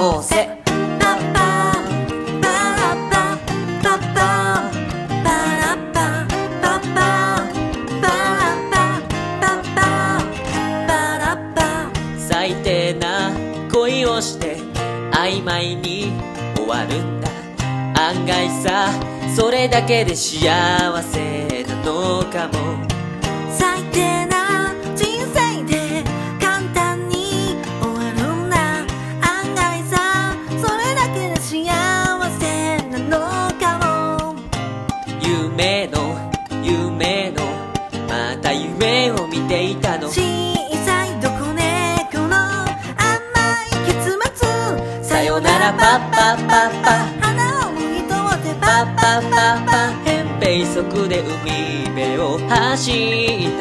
こうぜ。 パッパーパラッパパッパーパラッパパッパーパラッパパッパーパラッパ。 最低な恋をして曖昧に終わるんだ。案外さそれだけで幸せなのかも。 最低な人生で簡単に終わるんだ。案外さそれだけで幸せなのかも。 夢のまた夢を見ていたの。 小さいどこ猫の甘い結末。 さよならパッパッパッパ、 花を向いとってパッパッパッパ、扁平足で海辺を走った。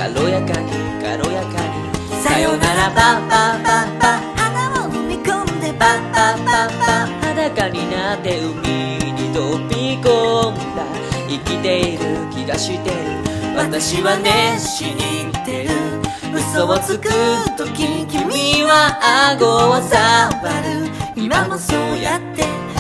軽やかに軽やかにさよならパッパッパッパ、 花を踏み込んでパッパッパッパ、裸になって海に飛び込んだ。生きている気がしてる。私は熱心に生きてる。嘘をつくとき君は顎を触る。今もそうやって